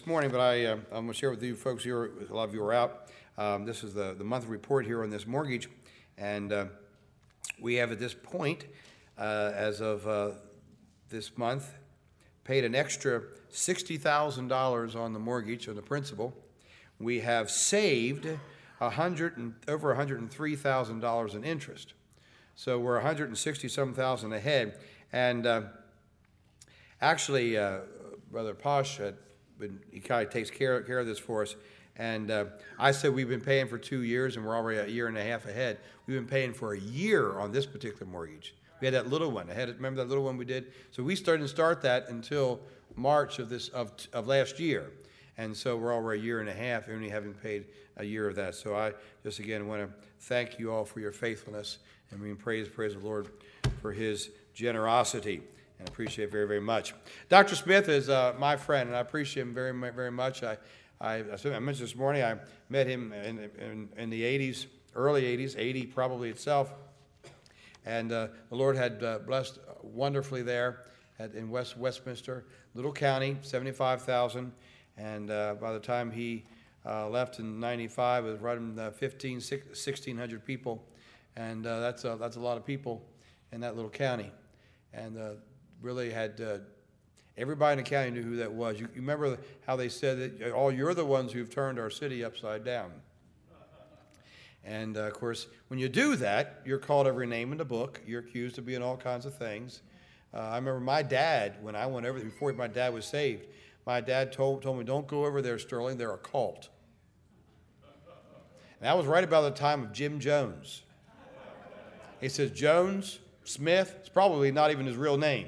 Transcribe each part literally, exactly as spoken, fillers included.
this morning, but I, uh, I'm going to share with you folks here, a lot of you are out. Um, this is the, the monthly report here on this mortgage, and uh, we have at this point, uh, as of uh, this month, paid an extra sixty thousand dollars on the mortgage, on the principal. We have saved a hundred and, over one hundred three thousand dollars in interest. So we're one hundred sixty-seven thousand dollars ahead. And uh, actually, uh, Brother Posh, had been, he kind of takes care, care of this for us. And uh, I said we've been paying for two years, and we're already a year and a half ahead. We've been paying for a year on this particular mortgage. We had that little one. I had, remember that little one we did? So we started to start that until March of this of, of last year. And so we're already a year and a half, only having paid a year of that. So I just, again, want to thank you all for your faithfulness. And we praise, praise the Lord for his generosity. And I appreciate it very, very much. Doctor Smith is uh, my friend, and I appreciate him very, very much. I, I, I mentioned this morning, I met him in, in, in the eighties, early eighties, eighty probably itself. And uh, the Lord had uh, blessed wonderfully there at, in West Westminster, little county, seventy-five thousand. And uh, by the time he uh, left in ninety-five, it was running uh, fifteen, sixteen hundred people. And uh, that's, a, that's a lot of people in that little county. And uh, really had, uh, everybody in the county knew who that was. You, you remember how they said that, oh, you're the ones who've turned our city upside down. And, uh, of course, when you do that, you're called every name in the book. You're accused of being all kinds of things. Uh, I remember my dad, when I went over there, before my dad was saved, my dad told, told me, don't go over there, Sterling, they're a cult. And that was right about the time of Jim Jones. He says, Jones, Smith, it's probably not even his real name.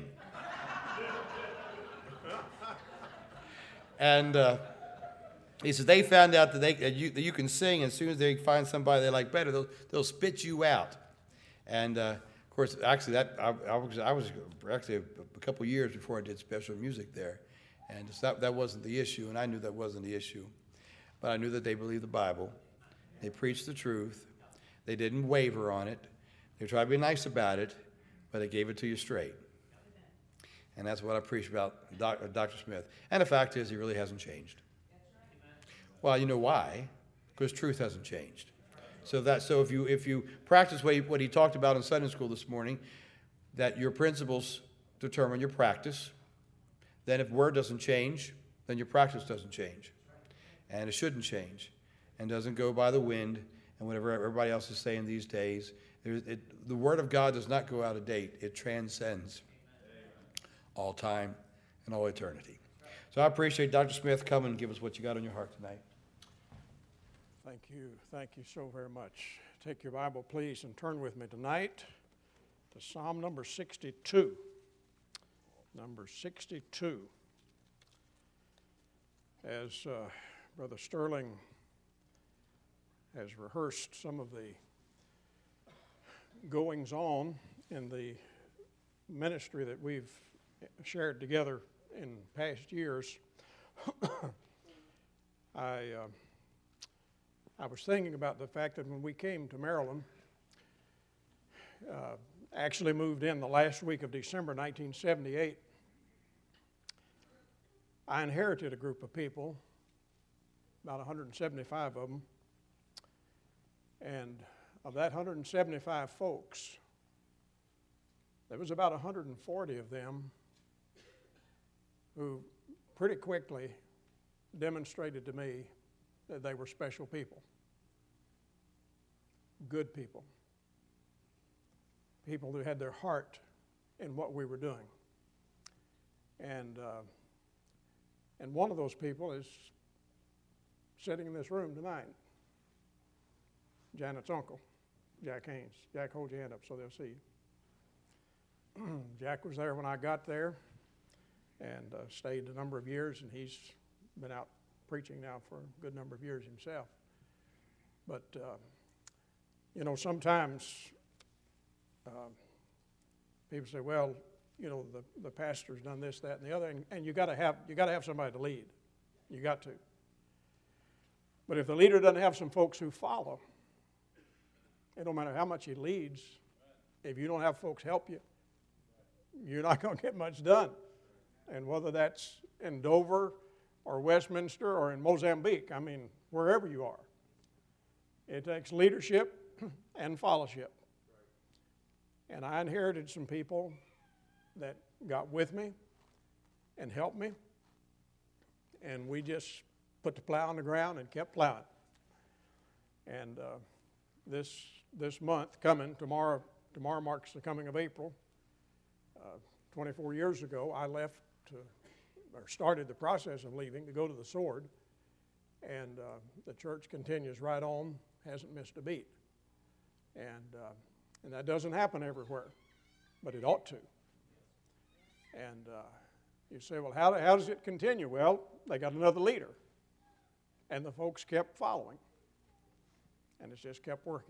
And uh, he says, they found out that, they, that, you, that you can sing, and as soon as they find somebody they like better, they'll, they'll spit you out. And, uh, of course, actually, that I, I, was, I was actually a, a couple years before I did special music there. And that, that wasn't the issue, and I knew that wasn't the issue. But I knew that they believed the Bible. They preached the truth. They didn't waver on it. They tried to be nice about it, but they gave it to you straight. And that's what I preach about Doctor Smith. And the fact is, he really hasn't changed. Well, you know why? Because truth hasn't changed. So that so if you if you practice what he, what he talked about in Sunday school this morning, that your principles determine your practice. Then if word doesn't change, then your practice doesn't change. And it shouldn't change. And doesn't go by the wind and whatever everybody else is saying these days. It, the Word of God does not go out of date. It transcends all time and all eternity. So I appreciate Doctor Smith coming and give us what you got on your heart tonight. Thank you. Thank you so very much. Take your Bible, please, and turn with me tonight to Psalm number sixty-two. Number sixty-two. As uh, Brother Sterling has rehearsed some of the goings on in the ministry that we've shared together in past years, I uh, I was thinking about the fact that when we came to Maryland, uh, actually moved in the last week of December nineteen seventy-eight, I inherited a group of people, about one hundred seventy-five of them, and of that one hundred seventy-five folks, there was about one hundred forty of them who pretty quickly demonstrated to me that they were special people, good people, people who had their heart in what we were doing. And, uh, and one of those people is sitting in this room tonight, Janet's uncle. Jack Haynes. Jack, hold your hand up so they'll see you. Jack was there when I got there and uh, stayed a number of years, and he's been out preaching now for a good number of years himself. But, uh, you know, sometimes uh, people say, well, you know, the, the pastor's done this, that, and the other, and, and you gotta have you gotta have somebody to lead. You got to. But if the leader doesn't have some folks who follow, it don't matter how much he leads, if you don't have folks help you, you're not going to get much done. And whether that's in Dover or Westminster or in Mozambique. I mean, wherever you are. It takes leadership and fellowship. And I inherited some people that got with me and helped me. And we just put the plow on the ground and kept plowing. And uh, this this month coming, tomorrow, tomorrow marks the coming of April. Uh, twenty-four years ago, I left to, or started the process of leaving to go to the sword. And uh, the church continues right on, hasn't missed a beat. And, uh, and that doesn't happen everywhere, but it ought to. And uh, you say, well, how, how does it continue? Well, they got another leader. And the folks kept following. And it's just kept working.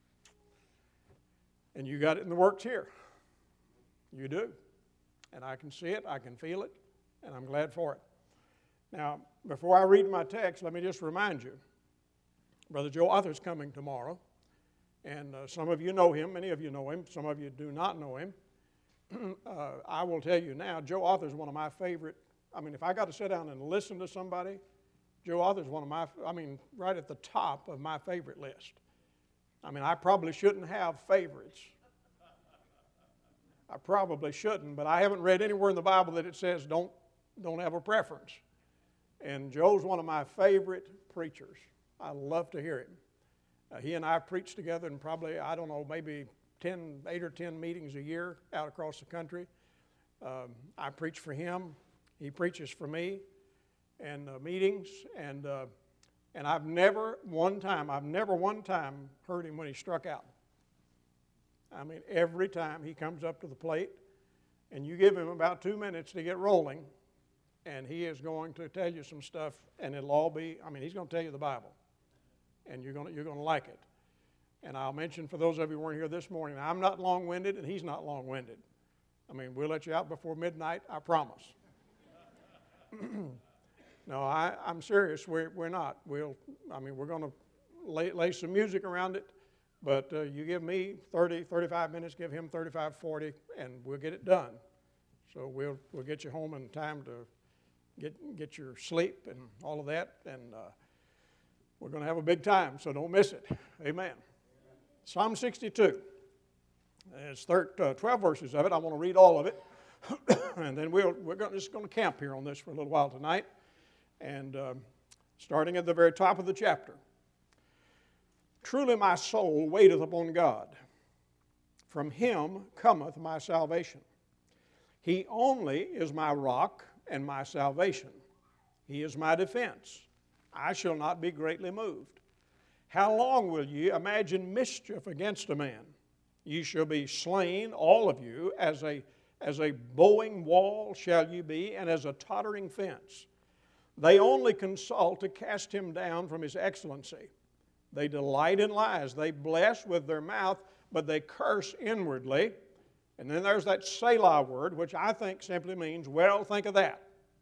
And you got it in the works here. You do. And I can see it, I can feel it, and I'm glad for it. Now, before I read my text, let me just remind you, Brother Joe Arthur's coming tomorrow. And uh, some of you know him, many of you know him, some of you do not know him. uh, I will tell you now, Joe Arthur's one of my favorite. I mean, if I got to sit down and listen to somebody, Joe Arthur's one of my, I mean, right at the top of my favorite list. I mean, I probably shouldn't have favorites. I probably shouldn't, but I haven't read anywhere in the Bible that it says don't, don't have a preference. And Joe's one of my favorite preachers. I love to hear him. Uh, he and I preach together in probably, I don't know, maybe ten, eight or ten meetings a year out across the country. Um, I preach for him. He preaches for me and uh, meetings. And, uh, and I've never one time, I've never one time heard him when he struck out. I mean, every time he comes up to the plate and you give him about two minutes to get rolling, and he is going to tell you some stuff, and it'll all be, I mean, he's going to tell you the Bible, and you're going to, you're going to like it. And I'll mention for those of you who weren't here this morning, I'm not long-winded, and he's not long-winded. I mean, we'll let you out before midnight, I promise. No, I, I'm serious, we're, we're not. We'll, I mean, we're going to lay, lay some music around it, but uh, you give me thirty, thirty-five minutes, give him thirty-five, forty, and we'll get it done. So we'll, we'll get you home in time to Get, get your sleep and all of that, and uh, we're going to have a big time, so don't miss it. Amen. Psalm sixty-two. There's thirteen, uh, twelve verses of it. I want to read all of it, and then we'll, we're gonna, just going to camp here on this for a little while tonight, and uh, starting at the very top of the chapter. Truly my soul waiteth upon God. From him cometh my salvation. He only is my rock and my salvation. He is my defense. I shall not be greatly moved. How long will ye imagine mischief against a man? Ye shall be slain, all of you, as a, as a bowing wall shall ye be, and as a tottering fence. They only consult to cast him down from his excellency. They delight in lies. They bless with their mouth, but they curse inwardly. And then there's that Selah word, which I think simply means, well, think of that.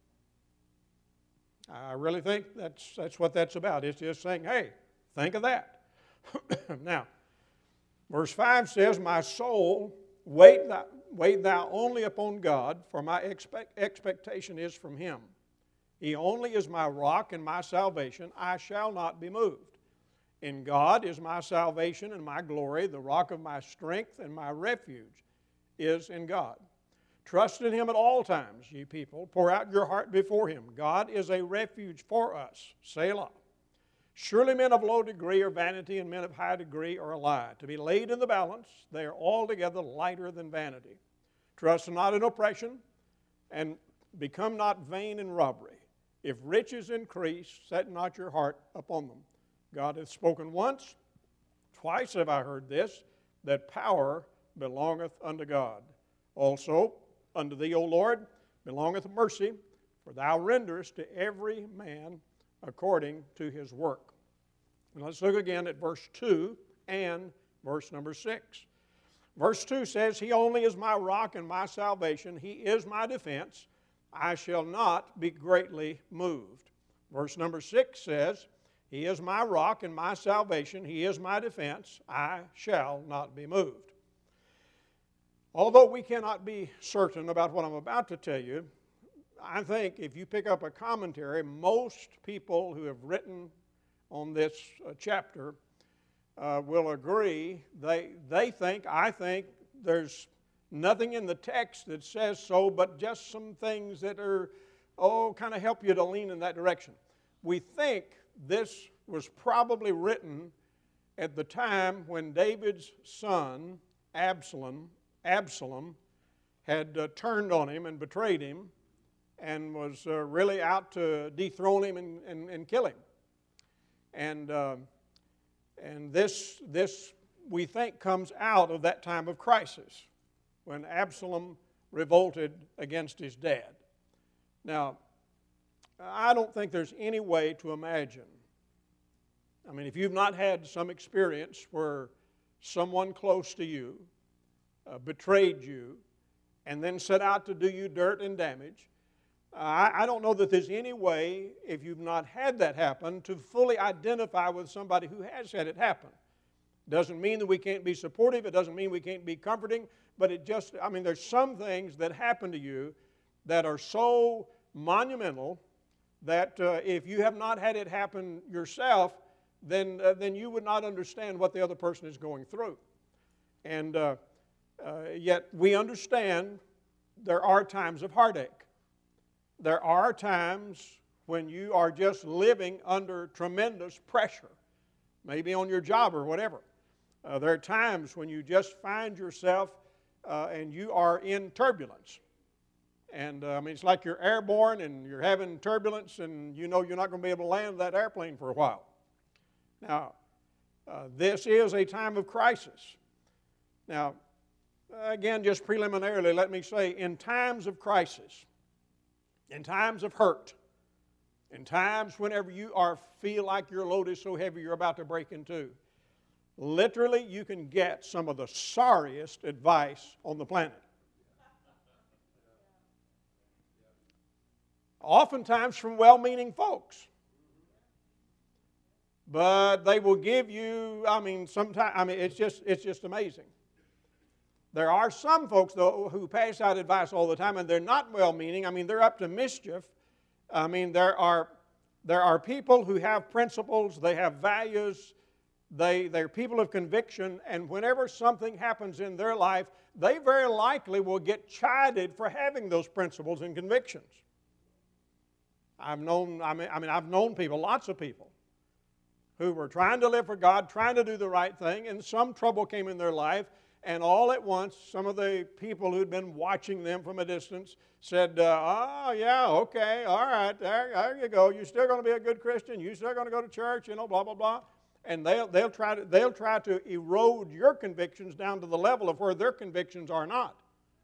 I really think that's, that's what that's about. It's just saying, hey, think of that. Now, verse five says, my soul, wait thou, wait thou only upon God, for my expect, expectation is from him. He only is my rock and my salvation. I shall not be moved. In God is my salvation and my glory, the rock of my strength and my refuge is in God. Trust in him at all times, ye people. Pour out your heart before him. God is a refuge for us. Selah. Surely men of low degree are vanity, and men of high degree are a lie. To be laid in the balance, they are altogether lighter than vanity. Trust not in oppression, and become not vain in robbery. If riches increase, set not your heart upon them. God hath spoken once, twice have I heard this, that power belongeth unto God. Also, unto thee, O Lord, belongeth mercy, for thou renderest to every man according to his work. And let's look again at verse two and verse number six. Verse two says, he only is my rock and my salvation. He is my defense. I shall not be greatly moved. Verse number six says, he is my rock and my salvation. He is my defense. I shall not be moved. Although we cannot be certain about what I'm about to tell you, I think if you pick up a commentary, most people who have written on this uh, chapter uh, will agree. They, they think, I think, there's nothing in the text that says so, but just some things that are, oh, kind of help you to lean in that direction. We think this was probably written at the time when David's son, Absalom, Absalom had uh, turned on him and betrayed him and was uh, really out to dethrone him and, and, and kill him. And, uh, and this, this, we think, comes out of that time of crisis when Absalom revolted against his dad. Now, I don't think there's any way to imagine. I mean, if you've not had some experience where someone close to you uh, betrayed you and then set out to do you dirt and damage, uh, I, I don't know that there's any way, if you've not had that happen, to fully identify with somebody who has had it happen. Doesn't mean that we can't be supportive. It doesn't mean we can't be comforting. But it just, I mean, there's some things that happen to you that are so monumental that uh, if you have not had it happen yourself, then, uh, then you would not understand what the other person is going through. And uh, uh, yet we understand there are times of heartache. There are times when you are just living under tremendous pressure, maybe on your job or whatever. Uh, there are times when you just find yourself uh, and you are in turbulence. And uh, I mean, it's like you're airborne and you're having turbulence and you know you're not going to be able to land that airplane for a while. Now, uh, this is a time of crisis. Now, again, just preliminarily, let me say, in times of crisis, in times of hurt, in times whenever you are feel like your load is so heavy you're about to break in two, literally you can get some of the sorriest advice on the planet. Oftentimes from well-meaning folks. But they will give you, I mean, sometimes, I mean, it's just, it's just amazing. There are some folks, though, who pass out advice all the time, and they're not well-meaning. I mean, they're up to mischief. I mean, there are, there are people who have principles, they have values, they, they're people of conviction, and whenever something happens in their life, they very likely will get chided for having those principles and convictions. I've known, I mean, I mean, I've known people, lots of people, who were trying to live for God, trying to do the right thing, and some trouble came in their life, and all at once, some of the people who'd been watching them from a distance said, uh, oh, yeah, okay, all right, there, there you go. You're still going to be a good Christian. You're still going to go to church, you know, blah, blah, blah. And they'll, they'll, try to, they'll try to erode your convictions down to the level of where their convictions are not.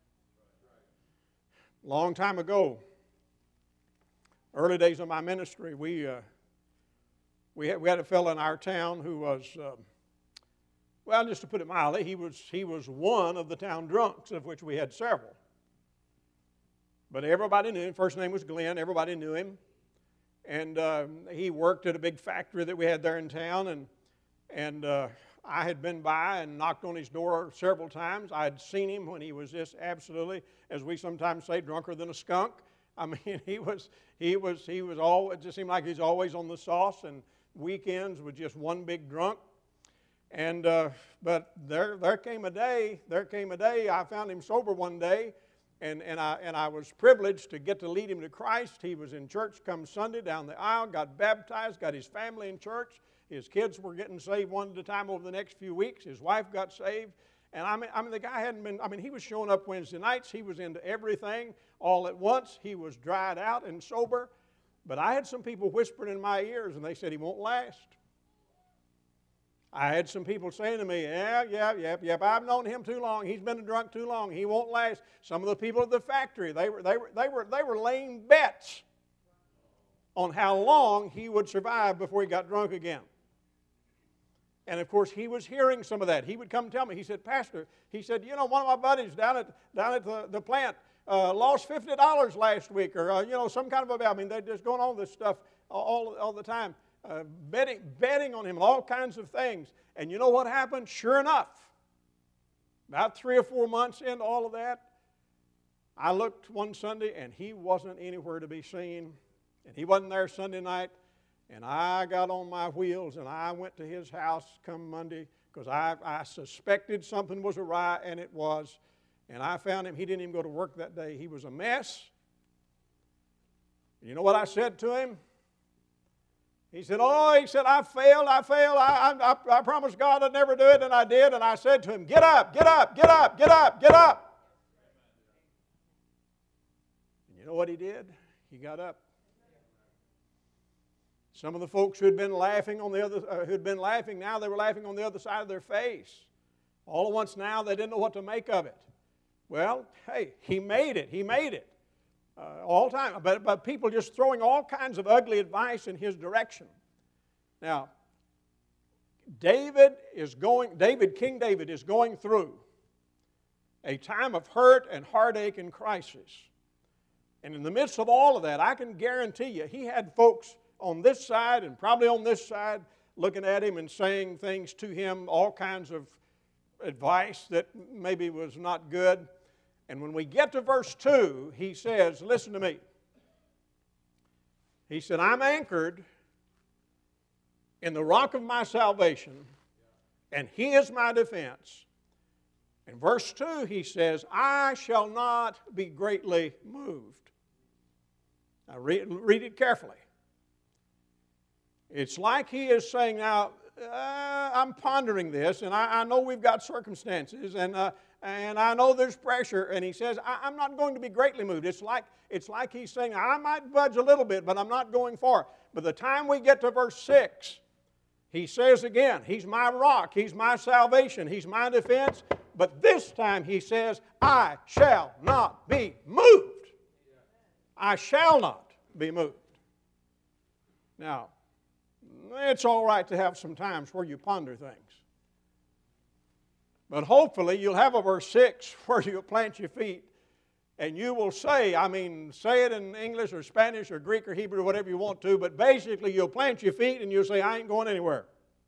Long time ago, early days of my ministry, we... Uh, We had, we had a fellow in our town who was, uh, well, just to put it mildly, he was, he was one of the town drunks, of which we had several. But everybody knew him. First name was Glenn. Everybody knew him. And uh, he worked at a big factory that we had there in town. And, and uh, I had been by and knocked on his door several times. I had seen him when he was just absolutely, as we sometimes say, drunker than a skunk. I mean, he was, he was, he was all, it just seemed like he's always on the sauce, and weekends with just one big drunk. And uh, but there there came a day, there came a day I found him sober one day, and, and I and I was privileged to get to lead him to Christ. He was in church come Sunday down the aisle, got baptized, got his family in church. His kids were getting saved one at a time over the next few weeks. His wife got saved. And I mean, I mean, the guy hadn't been, I mean, he was showing up Wednesday nights. He was into everything all at once. He was dried out and sober. But I had some people whispering in my ears, and they said he won't last. I had some people saying to me, yeah, yeah, yeah, yeah, I've known him too long. He's been a drunk too long. He won't last. Some of the people at the factory, they were, they were, they were, they were laying bets on how long he would survive before he got drunk again. And, of course, he was hearing some of that. He would come tell me, he said, Pastor, he said, you know, one of my buddies down at, down at the, the plant uh, lost fifty dollars last week, or, uh, you know, some kind of a, I mean, they're just going on this stuff all, all the time, uh, betting, betting on him, all kinds of things. And you know what happened? Sure enough, about three or four months into all of that, I looked one Sunday, and he wasn't anywhere to be seen, and he wasn't there Sunday night, and I got on my wheels, and I went to his house come Monday, because I, I suspected something was awry, and it was, and I found him. He didn't even go to work that day. He was a mess. You know what I said to him? He said, oh, he said, I failed, I failed, I, I, I promised God I'd never do it, and I did. And I said to him, get up, get up, get up, get up, get up. And you know what he did? He got up. Some of the folks who had been laughing on the other, uh, who had been laughing, now they were laughing on the other side of their face. All at once now they didn't know what to make of it. Well, hey, he made it, he made it. Uh, all the time, but, but people just throwing all kinds of ugly advice in his direction. Now, David is going, David, King David is going through a time of hurt and heartache and crisis. And in the midst of all of that, I can guarantee you, he had folks on this side and probably on this side looking at him and saying things to him, all kinds of advice that maybe was not good. And when we get to verse two, he says, listen to me. He said, I'm anchored in the rock of my salvation, and he is my defense. In verse two, he says, I shall not be greatly moved. Now, read, read it carefully. It's like he is saying, now, uh, I'm pondering this, and I, I know we've got circumstances, and uh, and I know there's pressure, and he says, I, I'm not going to be greatly moved. It's like, it's like he's saying, I might budge a little bit, but I'm not going far. By the time we get to verse six, he says again, he's my rock, he's my salvation, he's my defense, but this time he says, I shall not be moved. I shall not be moved. Now, it's all right to have some times where you ponder things. But hopefully you'll have a verse six where you'll plant your feet and you will say, I mean, say it in English or Spanish or Greek or Hebrew, whatever you want to, but basically you'll plant your feet and you'll say, I ain't going anywhere.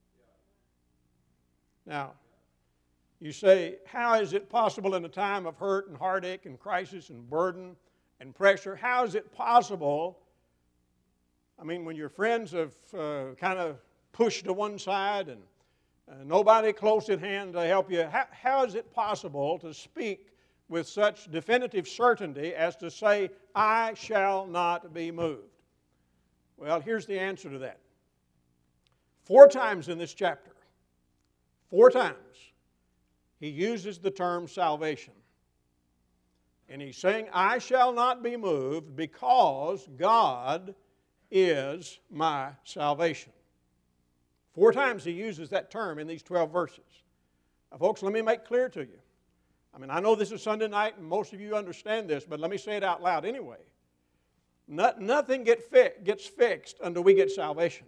Now, you say, how is it possible in a time of hurt and heartache and crisis and burden and pressure, how is it possible, I mean, when your friends have uh, kind of pushed to one side and Uh, nobody close at hand to help you. How, how is it possible to speak with such definitive certainty as to say, I shall not be moved? Well, here's the answer to that. Four times in this chapter, four times, he uses the term salvation. And he's saying, I shall not be moved because God is my salvation. Four times he uses that term in these twelve verses. Now, folks, let me make clear to you. I mean, I know this is Sunday night and most of you understand this, but let me say it out loud anyway. Not, nothing get fi- gets fixed until we get salvation.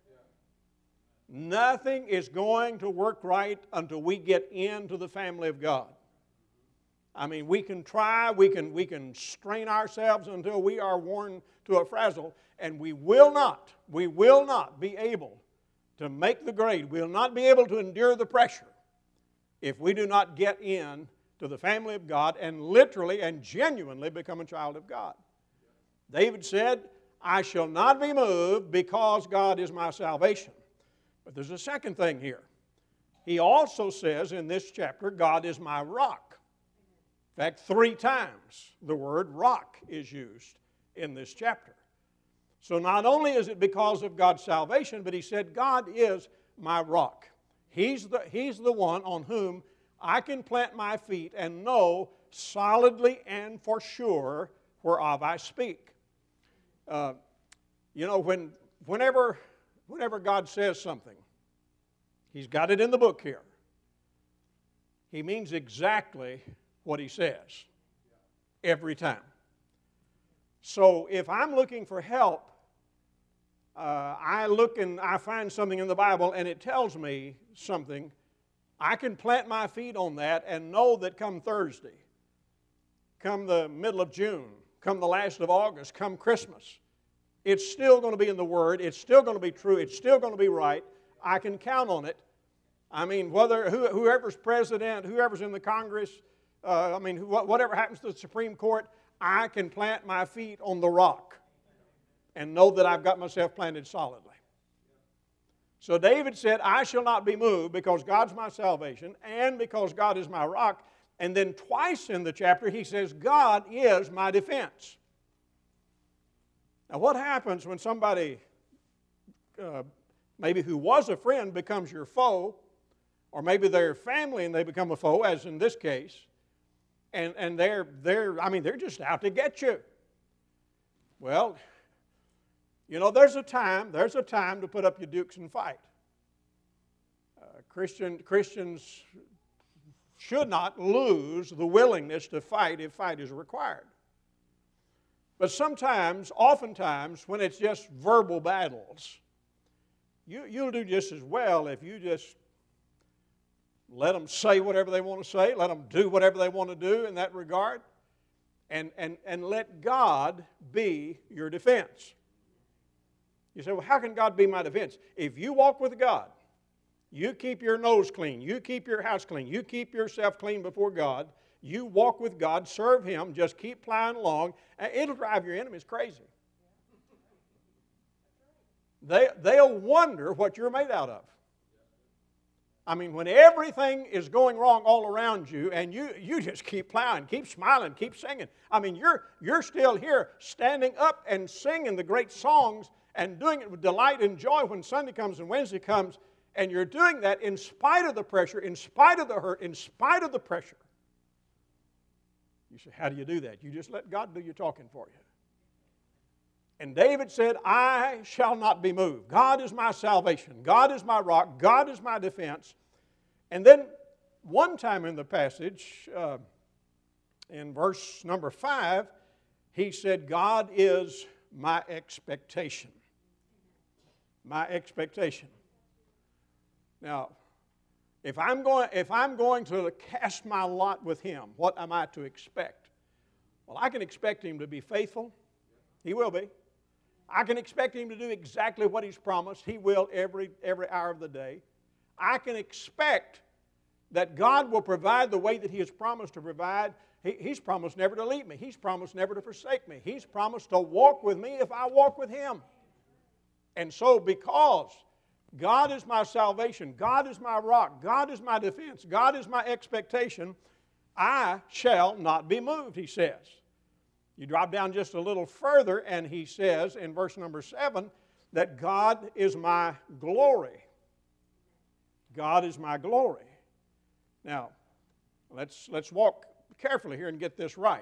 Nothing is going to work right until we get into the family of God. I mean, we can try, we can, we can strain ourselves until we are worn to a frazzle, and we will not, we will not be able to make the grade. We'll not be able to endure the pressure if we do not get in to the family of God and literally and genuinely become a child of God. David said, I shall not be moved because God is my salvation. But there's a second thing here. He also says in this chapter, God is my rock. In fact, three times the word rock is used in this chapter. So not only is it because of God's salvation, but he said, God is my rock. He's the, he's the one on whom I can plant my feet and know solidly and for sure whereof I speak. Uh, you know, when, whenever, whenever God says something, he's got it in the book here. He means exactly what he says every time. So if I'm looking for help, uh, I look and I find something in the Bible and it tells me something, I can plant my feet on that and know that come Thursday, come the middle of June, come the last of August, come Christmas, it's still going to be in the Word, it's still going to be true, it's still going to be right. I can count on it. I mean, whether whoever's president, whoever's in the Congress, uh, I mean, wh- whatever happens to the Supreme Court, I can plant my feet on the rock and know that I've got myself planted solidly. So David said, I shall not be moved because God's my salvation and because God is my rock. And then twice in the chapter he says, God is my defense. Now what happens when somebody, uh, maybe who was a friend, becomes your foe, or maybe they're family and they become a foe, as in this case, and, and they're, they're, I mean, they're just out to get you. Well, you know, there's a time, there's a time to put up your dukes and fight. Uh, Christian, Christians should not lose the willingness to fight if fight is required. But sometimes, oftentimes, when it's just verbal battles, you, you'll do just as well if you just let them say whatever they want to say, let them do whatever they want to do in that regard, and, and, and let God be your defense. You say, well, how can God be my defense? If you walk with God, you keep your nose clean, you keep your house clean, you keep yourself clean before God, you walk with God, serve Him, just keep plowing along, and it'll drive your enemies crazy. They, they'll wonder what you're made out of. I mean, when everything is going wrong all around you and you, you just keep plowing, keep smiling, keep singing. I mean, you're, you're still here standing up and singing the great songs and doing it with delight and joy when Sunday comes and Wednesday comes, and you're doing that in spite of the pressure, in spite of the hurt, in spite of the pressure. You say, how do you do that? You just let God do your talking for you. And David said, I shall not be moved. God is my salvation. God is my rock. God is my defense. And then one time in the passage, uh, in verse number five, he said, God is my expectation. My expectation. Now, if I'm going, if I'm going to cast my lot with Him, what am I to expect? Well, I can expect Him to be faithful. He will be. I can expect Him to do exactly what He's promised. He will every, every hour of the day. I can expect that God will provide the way that He has promised to provide. He, he's promised never to leave me. He's promised never to forsake me. He's promised to walk with me if I walk with Him. And so because God is my salvation, God is my rock, God is my defense, God is my expectation, I shall not be moved, he says. You drop down just a little further and he says in verse number seven that God is my glory. God is my glory. Now, let's, let's walk carefully here and get this right.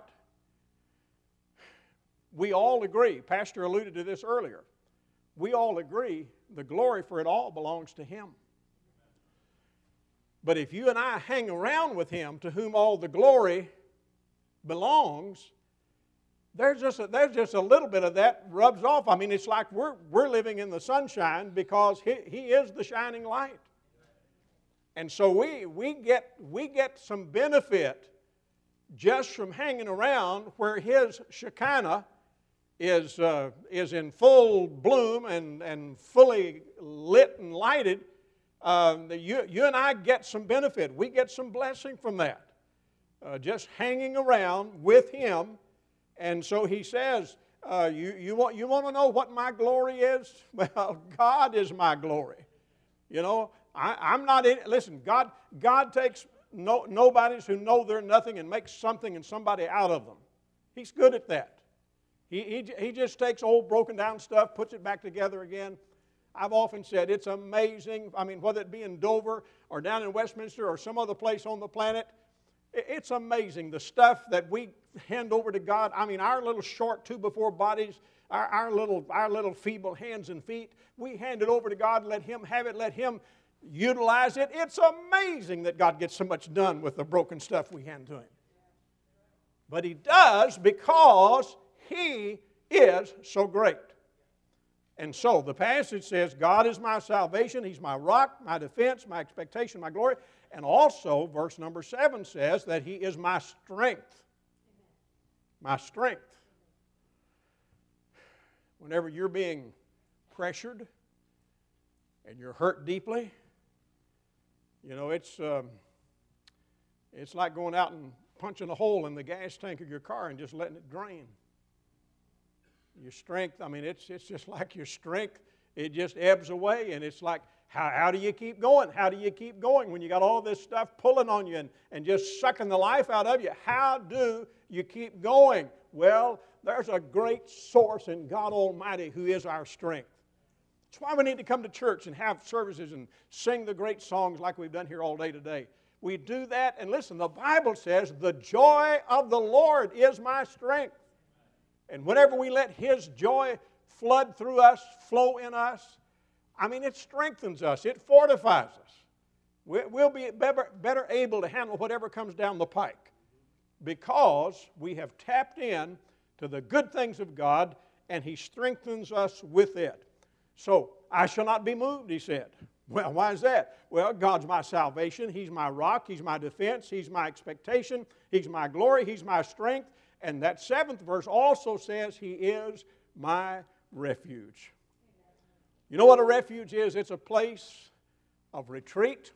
We all agree, Pastor alluded to this earlier, we all agree the glory for it all belongs to Him. But if you and I hang around with Him to whom all the glory belongs, there's just a, there's just a little bit of that rubs off. I mean, it's like we're, we're living in the sunshine because he, he is the shining light. And so we, we, get, we get some benefit just from hanging around where His Shekinah is, uh, is in full bloom and, and fully lit and lighted. Uh, you, you and I get some benefit. We get some blessing from that. Uh, just hanging around with Him. And so He says, uh, you, you, want, you want to know what my glory is? Well, God is my glory. You know, I, I'm not in, listen, God, God takes no, nobodies who know they're nothing and makes something and somebody out of them. He's good at that. He, he, he just takes old broken down stuff, puts it back together again. I've often said it's amazing. I mean, whether it be in Dover or down in Westminster or some other place on the planet, it's amazing the stuff that we hand over to God. I mean, our little short two before bodies, our, our, little, our little feeble hands and feet, we hand it over to God, let Him have it, let Him utilize it. It's amazing that God gets so much done with the broken stuff we hand to Him. But He does because He is so great. And so the passage says, God is my salvation, He's my rock, my defense, my expectation, my glory. And also, verse number seven says that He is my strength. My strength. Whenever you're being pressured and you're hurt deeply, you know, it's, um, it's like going out and punching a hole in the gas tank of your car and just letting it drain. Your strength, I mean, it's, it's just like your strength, it just ebbs away, and it's like, how, how do you keep going? How do you keep going when you got all this stuff pulling on you and, and just sucking the life out of you? How do you keep going? Well, there's a great source in God Almighty who is our strength. That's why we need to come to church and have services and sing the great songs like we've done here all day today. We do that, and listen, the Bible says, the joy of the Lord is my strength. And whenever we let His joy flood through us, flow in us, I mean, it strengthens us. It fortifies us. We'll be better, better able to handle whatever comes down the pike because we have tapped in to the good things of God, and He strengthens us with it. So, I shall not be moved, He said. Well, why is that? Well, God's my salvation. He's my rock. He's my defense. He's my expectation. He's my glory. He's my strength. And that seventh verse also says He is my refuge. You know what a refuge is? It's a place of retreat.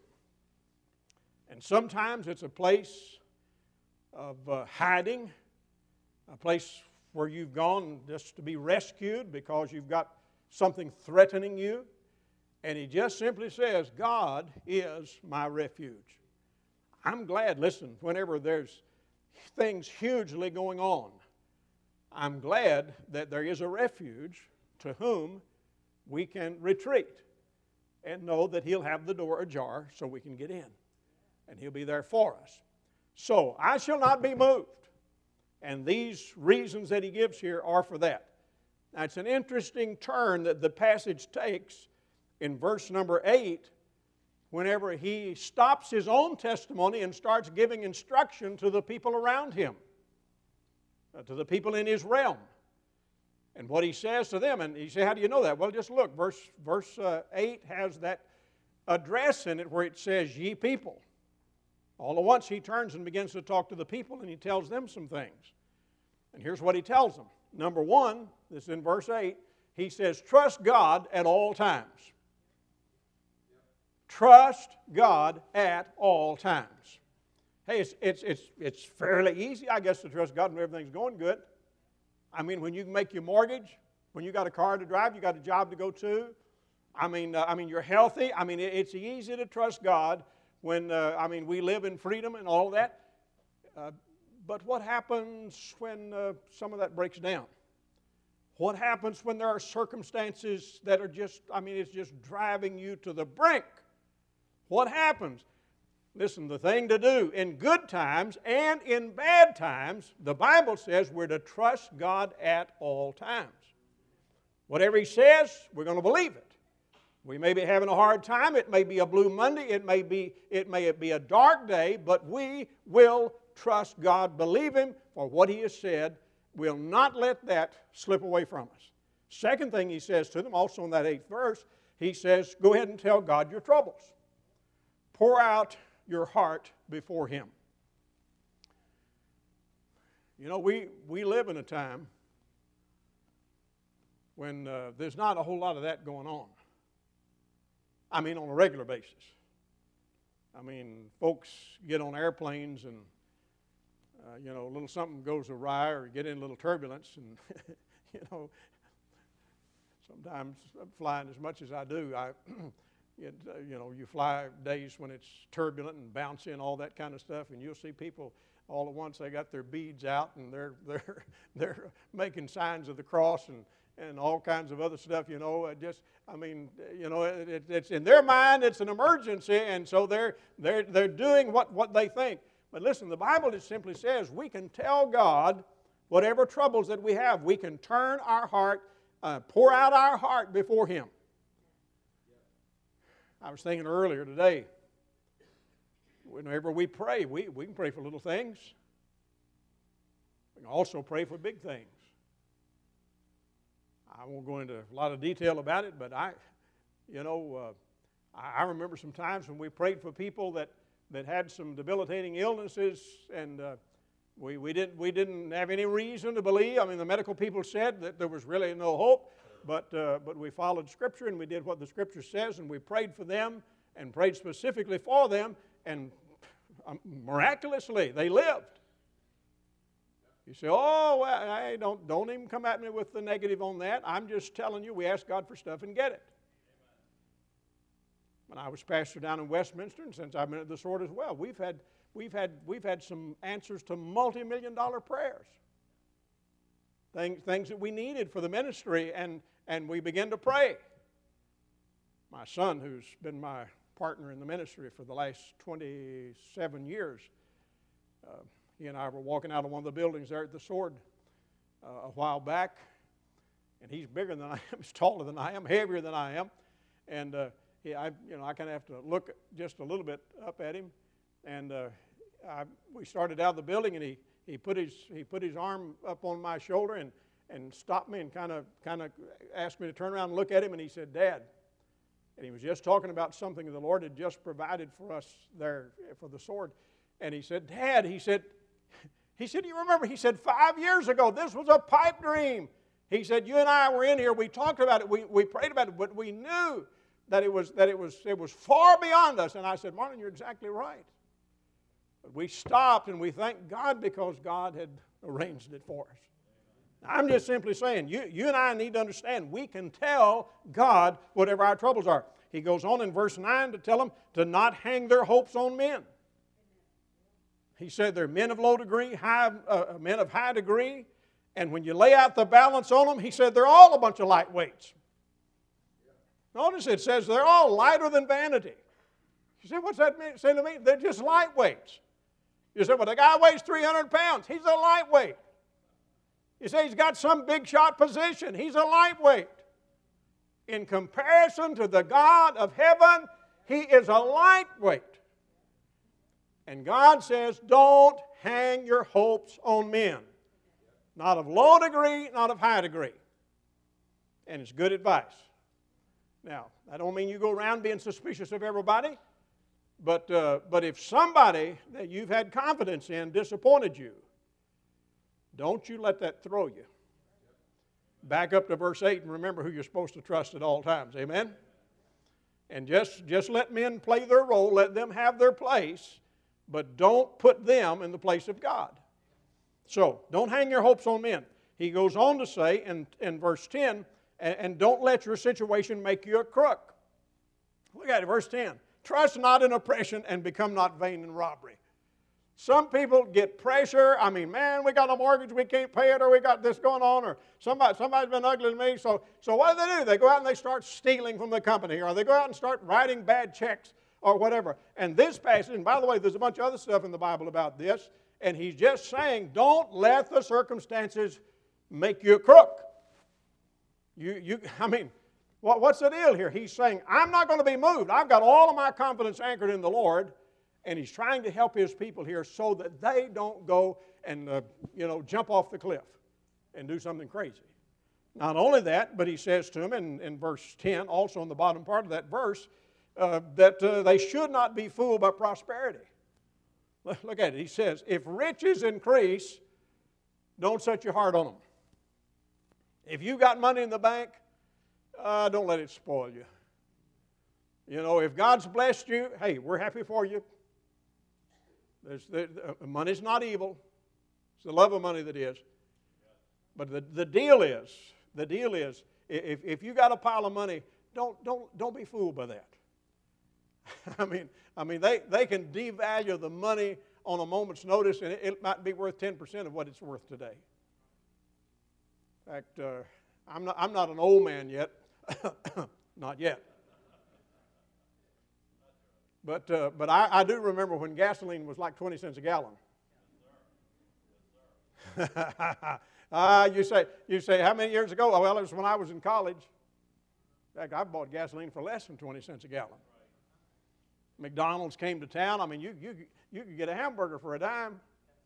And sometimes it's a place of uh, hiding, a place where you've gone just to be rescued because you've got something threatening you. And He just simply says, God is my refuge. I'm glad, listen, whenever there's things hugely going on, I'm glad that there is a refuge to whom we can retreat and know that He'll have the door ajar so we can get in. And He'll be there for us. So, I shall not be moved. And these reasons that He gives here are for that. Now, it's an interesting turn that the passage takes in verse number eight, whenever he stops his own testimony and starts giving instruction to the people around him, uh, to the people in his realm. And what he says to them, and you say, how do you know that? Well, just look, verse, verse uh, eight has that address in it where it says, ye people. All at once he turns and begins to talk to the people, and he tells them some things. And here's what he tells them. Number one, this is in verse eight, he says, trust God at all times. Trust God at all times. Hey, it's, it's, it's, it's fairly easy, I guess, to trust God when everything's going good. I mean, when you can make your mortgage, when you got a car to drive, you got a job to go to. I mean, uh, I mean, you're healthy. I mean, it, it's easy to trust God when, uh, I mean, we live in freedom and all that. Uh, but what happens when uh, some of that breaks down? What happens when there are circumstances that are just, I mean, it's just driving you to the brink? What happens? Listen, the thing to do in good times and in bad times, the Bible says we're to trust God at all times. Whatever He says, we're going to believe it. We may be having a hard time. It may be a blue Monday. It may be, it may be a dark day, but we will trust God, believe Him for what He has said. We'll not let that slip away from us. Second thing He says to them, also in that eighth verse, He says, go ahead and tell God your troubles. Pour out your heart before Him. You know, we, we live in a time when uh, there's not a whole lot of that going on. I mean, on a regular basis. I mean, folks get on airplanes and, uh, you know, a little something goes awry or get in a little turbulence and, you know, sometimes flying as much as I do, I... It, uh, you know, you fly days when it's turbulent and bounce in, all that kind of stuff, and you'll see people all at once, they got their beads out and they're they're they're making signs of the cross and, and all kinds of other stuff, you know. It just, I mean, you know, it, it, it's in their mind, it's an emergency, and so they're they're they're doing what, what they think. But listen, the Bible just simply says we can tell God whatever troubles that we have. We can turn our heart, uh, pour out our heart before Him. I was thinking earlier today, whenever we pray, we, we can pray for little things. We can also pray for big things. I won't go into a lot of detail about it, but I, you know, uh, I, I remember some times when we prayed for people that, that had some debilitating illnesses, and uh, we, we, didn't, we didn't have any reason to believe. I mean, the medical people said that there was really no hope. But, uh, but we followed Scripture, and we did what the Scripture says, and we prayed for them and prayed specifically for them, and um, miraculously they lived. You say, oh, well, hey, don't, don't even come at me with the negative on that. I'm just telling you, we ask God for stuff and get it. When I was pastor down in Westminster, and since I've been at the Sword as well, we've had, we've had, we've had some answers to multi-million dollar prayers. Things, things that we needed for the ministry, and, and we began to pray. My son, who's been my partner in the ministry for the last twenty-seven years, uh, he and I were walking out of one of the buildings there at the Sword uh, a while back, and he's bigger than I am, he's taller than I am, heavier than I am, and uh, he, I, you know, I kind of have to look just a little bit up at him, and uh, I, we started out of the building, and he, he put his he put his arm up on my shoulder and and stopped me and kind of kind of asked me to turn around and look at him, and he said, "Dad," and he was just talking about something the Lord had just provided for us there for the Sword, and he said, "Dad," he said, he said, "You remember?" He said, "Five years ago, this was a pipe dream." He said, "You and I were in here. We talked about it. We we prayed about it, but we knew that it was that it was it was far beyond us." And I said, "Marlon, you're exactly right." But we stopped and we thanked God because God had arranged it for us. Now, I'm just simply saying, you, you and I need to understand, we can tell God whatever our troubles are. He goes on in verse nine to tell them to not hang their hopes on men. He said they're men of low degree, high, uh, men of high degree, and when you lay out the balance on them, he said they're all a bunch of lightweights. Notice it says they're all lighter than vanity. You say, what's that mean, say to me? They're just lightweights. You say, well, the guy weighs three hundred pounds. He's a lightweight. You say he's got some big shot position. He's a lightweight. In comparison to the God of heaven, he is a lightweight. And God says, don't hang your hopes on men. Not of low degree, not of high degree. And it's good advice. Now, I don't mean you go around being suspicious of everybody, but, uh, but if somebody that you've had confidence in disappointed you, don't you let that throw you. Back up to verse eight and remember who you're supposed to trust at all times. Amen? And just, just let men play their role, let them have their place, but don't put them in the place of God. So, don't hang your hopes on men. He goes on to say in, in verse ten, and, and don't let your situation make you a crook. Look at it, verse ten. Trust not in oppression and become not vain in robbery. Some people get pressure. I mean, man, we got a mortgage, we can't pay it, or we got this going on, or somebody, somebody's been ugly to me. So, so what do they do? They go out and they start stealing from the company, or they go out and start writing bad checks, or whatever. And this passage, and by the way, there's a bunch of other stuff in the Bible about this, and he's just saying, don't let the circumstances make you a crook. You, you, I mean, what, what's the deal here? He's saying, I'm not going to be moved. I've got all of my confidence anchored in the Lord, and he's trying to help his people here so that they don't go and, uh, you know, jump off the cliff and do something crazy. Not only that, but he says to them in, in verse ten, also in the bottom part of that verse, uh, that uh, they should not be fooled by prosperity. Look at it. He says, if riches increase, don't set your heart on them. If you've got money in the bank, uh, don't let it spoil you. You know, if God's blessed you, hey, we're happy for you. There's, the, the, money's not evil. It's the love of money that is. But the, the deal is, the deal is, if, if you got a pile of money, don't, don't, don't be fooled by that. I mean, I mean they, they can devalue the money on a moment's notice, and it, it might be worth ten percent of what it's worth today. In fact, uh, I'm, not, I'm not an old man yet. Not yet. But, uh, but I, I do remember when gasoline was like twenty cents a gallon. uh, you, say, you say, how many years ago? Oh, well, it was when I was in college. In fact, I bought gasoline for less than twenty cents a gallon. McDonald's came to town. I mean, you, you, you could get a hamburger for a dime.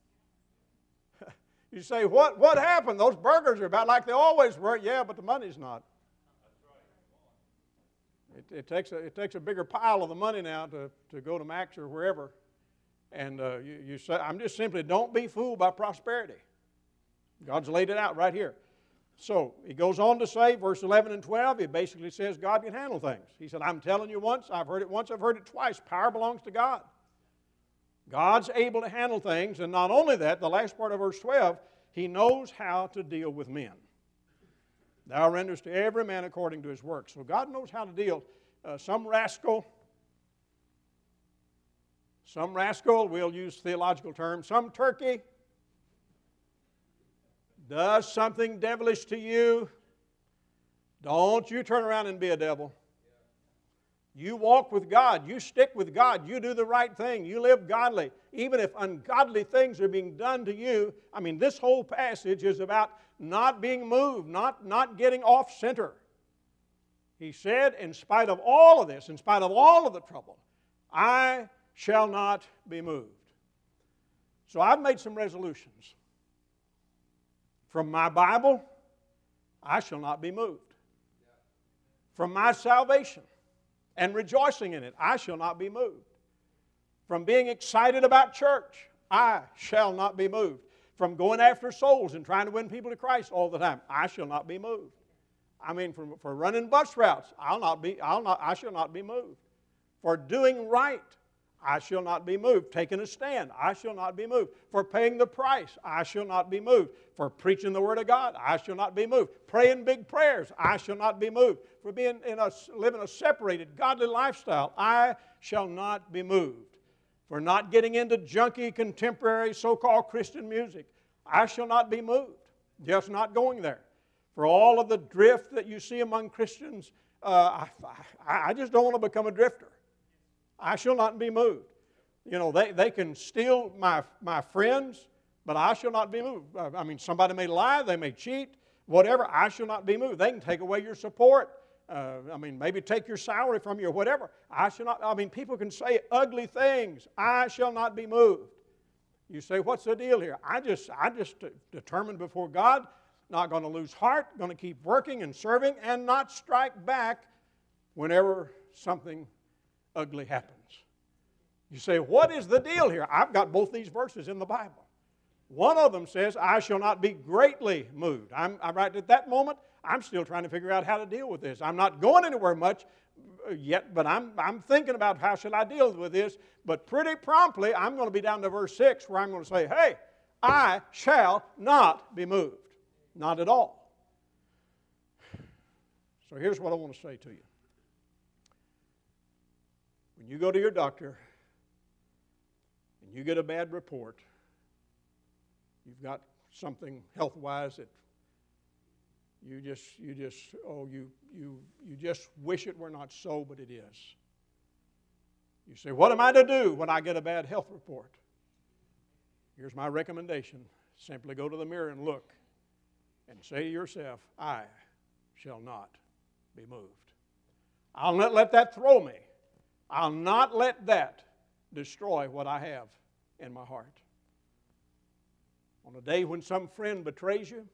You say, what, what happened? Those burgers are about like they always were. Yeah, but the money's not. It, it, takes a, it takes a bigger pile of the money now to, to go to Max or wherever. And uh, you, you say, I'm just simply, don't be fooled by prosperity. God's laid it out right here. So he goes on to say, verse eleven and twelve, he basically says God can handle things. He said, I'm telling you once, I've heard it once, I've heard it twice. Power belongs to God. God's able to handle things. And not only that, the last part of verse twelve, He knows how to deal with men. Thou renders to every man according to his work. So God knows how to deal. Uh, some rascal, some rascal, we'll use theological terms, some turkey does something devilish to you, don't you turn around and be a devil. You walk with God. You stick with God. You do the right thing. You live godly. Even if ungodly things are being done to you, I mean, this whole passage is about not being moved, not, not getting off center. He said, in spite of all of this, in spite of all of the trouble, I shall not be moved. So I've made some resolutions. From my Bible, I shall not be moved. From my salvation and rejoicing in it, I shall not be moved. From being excited about church, I shall not be moved. From going after souls and trying to win people to Christ all the time, I shall not be moved. I mean, for, for running bus routes, I'll not be, I'll not, I shall not be moved. For doing right, I shall not be moved. Taking a stand, I shall not be moved. For paying the price, I shall not be moved. For preaching the Word of God, I shall not be moved. Praying big prayers, I shall not be moved. For being in a, living a separated, godly lifestyle, I shall not be moved. For not getting into junky, contemporary, so-called Christian music, I shall not be moved. Just not going there. For all of the drift that you see among Christians, uh, I, I just don't want to become a drifter. I shall not be moved. You know, they, they can steal my, my friends, but I shall not be moved. I mean, somebody may lie, they may cheat, whatever. I shall not be moved. They can take away your support. Uh, I mean, maybe take your salary from you or whatever. I shall not, I mean, people can say ugly things. I shall not be moved. You say, what's the deal here? I just, I just determined before God, not going to lose heart, going to keep working and serving and not strike back whenever something ugly happens. You say, what is the deal here? I've got both these verses in the Bible. One of them says, I shall not be greatly moved. I'm, I'm right at that moment, I'm still trying to figure out how to deal with this. I'm not going anywhere much yet, but I'm, I'm thinking about how should I deal with this. But pretty promptly, I'm going to be down to verse six where I'm going to say, hey, I shall not be moved. Not at all. So here's what I want to say to you. When you go to your doctor and you get a bad report, you've got something health-wise that you just, you just, oh, you, you, you just wish it were not so, but it is. You say, what am I to do when I get a bad health report? Here's my recommendation. Simply go to the mirror and look and say to yourself, I shall not be moved. I'll not let that throw me. I'll not let that destroy what I have in my heart. On a day when some friend betrays you,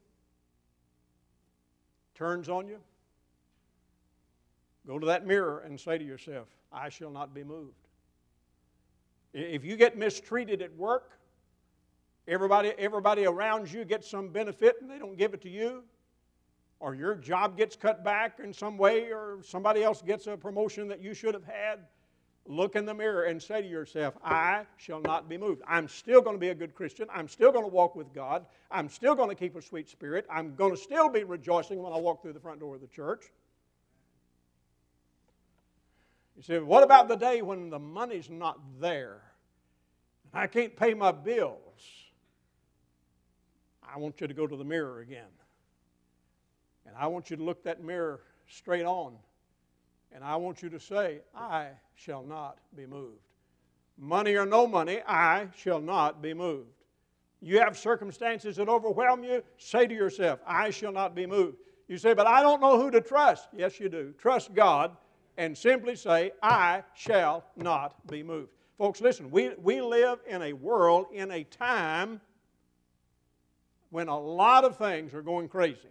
turns on you, go to that mirror and say to yourself, I shall not be moved. If you get mistreated at work, everybody, everybody around you gets some benefit and they don't give it to you, or your job gets cut back in some way, or somebody else gets a promotion that you should have had, look in the mirror and say to yourself, I shall not be moved. I'm still going to be a good Christian. I'm still going to walk with God. I'm still going to keep a sweet spirit. I'm going to still be rejoicing when I walk through the front door of the church. You say, what about the day when the money's not there? I can't pay my bills. I want you to go to the mirror again. And I want you to look that mirror straight on. And I want you to say, I shall not be moved. Money or no money, I shall not be moved. You have circumstances that overwhelm you, say to yourself, I shall not be moved. You say, but I don't know who to trust. Yes, you do. Trust God and simply say, I shall not be moved. Folks, listen, we, we live in a world, in a time when a lot of things are going crazy.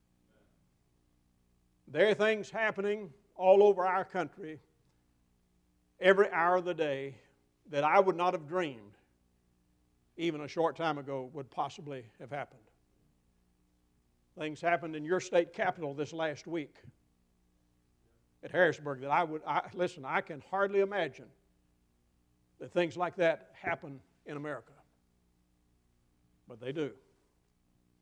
There are things happening all over our country every hour of the day that I would not have dreamed even a short time ago would possibly have happened. Things happened in your state capital this last week at Harrisburg that I would, I, listen, I can hardly imagine that things like that happen in America. But they do.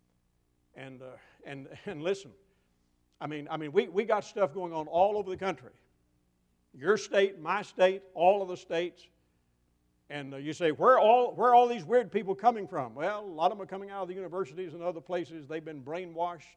And, uh, and, and listen, I mean, I mean we, we got stuff going on all over the country. Your state, my state, all of the states. And uh, you say, where are, all, where are all these weird people coming from? Well, a lot of them are coming out of the universities and other places. They've been brainwashed.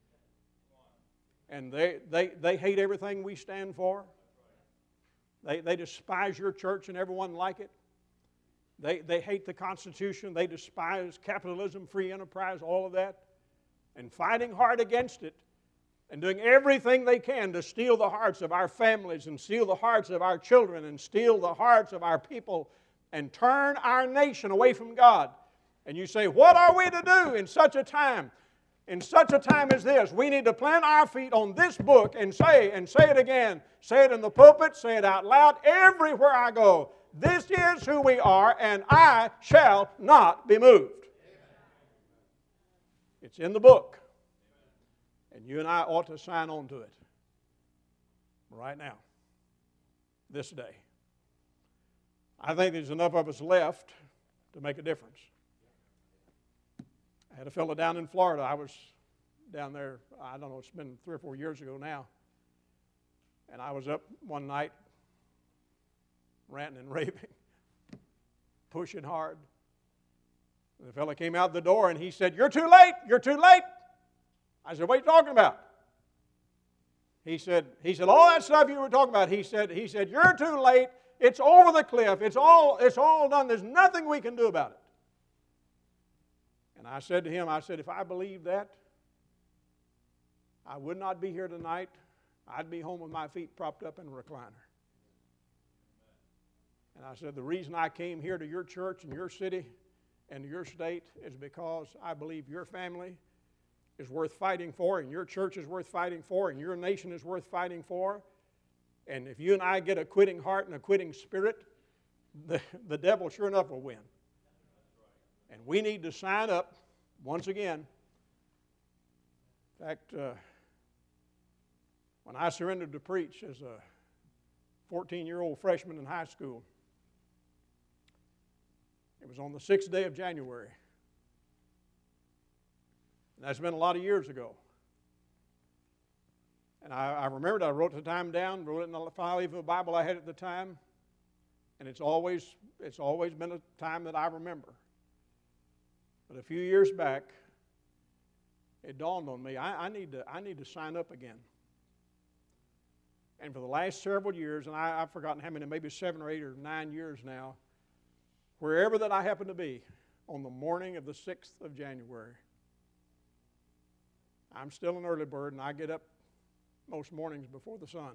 And they, they, they hate everything we stand for. They, they despise your church and everyone like it. They, they hate the Constitution. They despise capitalism, free enterprise, all of that. And fighting hard against it and doing everything they can to steal the hearts of our families and steal the hearts of our children and steal the hearts of our people and turn our nation away from God. And you say, what are we to do in such a time? In such a time as this, we need to plant our feet on this book and say, and say it again. Say it in the pulpit, say it out loud, everywhere I go. This is who we are, and I shall not be moved. It's in the book. And you and I ought to sign on to it right now, this day. I think there's enough of us left to make a difference. I had a fellow down in Florida. I was down there, I don't know, it's been three or four years ago now. And I was up one night ranting and raving, pushing hard. And the fellow came out the door and he said, "You're too late, you're too late." I said, "What are you talking about?" He said, he said, "All that stuff you were talking about," he said, he said, "You're too late. It's over the cliff. It's all, it's all done. There's nothing we can do about it." And I said to him, I said, if I believed that, I would not be here tonight. I'd be home with my feet propped up in a recliner. And I said, the reason I came here to your church and your city and your state is because I believe your family is worth fighting for, and your church is worth fighting for, and your nation is worth fighting for. And if you and I get a quitting heart and a quitting spirit, the, the devil sure enough will win. And we need to sign up once again. In fact, uh, when I surrendered to preach as a fourteen-year-old freshman in high school, it was on the sixth day of January. And that's been a lot of years ago. And I, I remembered, I wrote the time down, wrote it in the file of the Bible I had at the time, and it's always, it's always been a time that I remember. But a few years back, it dawned on me, I, I, need, to, I need to sign up again. And for the last several years, and I, I've forgotten how many, maybe seven or eight or nine years now, wherever that I happen to be, on the morning of the sixth of January, I'm still an early bird, and I get up most mornings before the sun.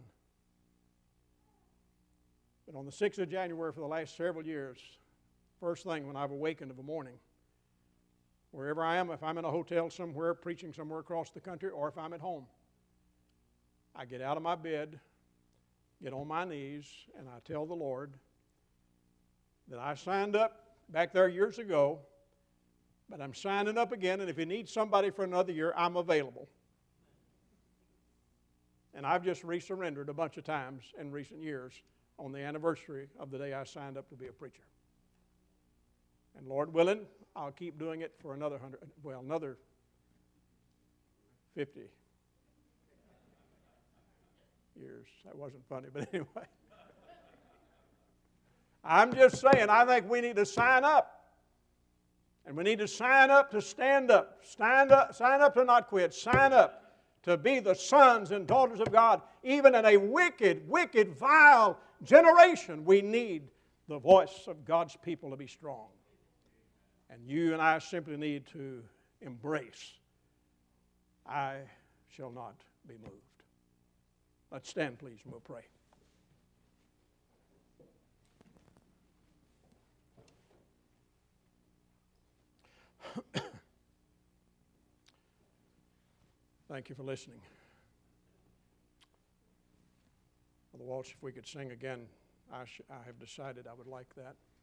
But on the sixth of January for the last several years, first thing when I've awakened of a morning, wherever I am, if I'm in a hotel somewhere, preaching somewhere across the country, or if I'm at home, I get out of my bed, get on my knees, and I tell the Lord that I signed up back there years ago, but I'm signing up again, and if you need somebody for another year, I'm available. And I've just resurrendered a bunch of times in recent years on the anniversary of the day I signed up to be a preacher. And Lord willing, I'll keep doing it for another hundred, well, another fifty years. That wasn't funny, but anyway. I'm just saying, I think we need to sign up. And we need to sign up to stand up. Stand up, sign up to not quit. Sign up to be the sons and daughters of God. Even in a wicked, wicked, vile generation, we need the voice of God's people to be strong. And you and I simply need to embrace, I shall not be moved. Let's stand, please, and we'll pray. Thank you for listening. Brother Walsh, if we could sing again, I, sh- I have decided I would like that.